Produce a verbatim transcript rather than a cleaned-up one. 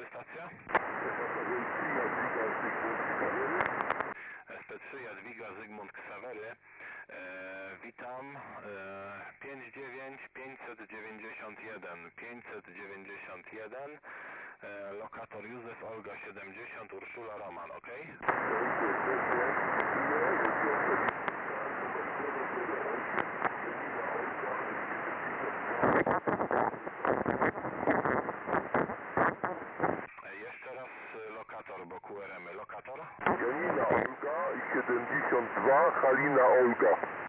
stacja? S P trzy Jadwiga Zygmunt Ksawery. E, witam. E, pięć dziewięć pięćset dziewięćdziesiąt jeden pięćset dziewięćdziesiąt jeden. E, lokator Józef Olga siedemdziesiąt Urszula Roman, ok? E, jeszcze raz lokator, bo Q R M. Lokator? Janina Olga siedemdziesiąt dwa, Halina Olga.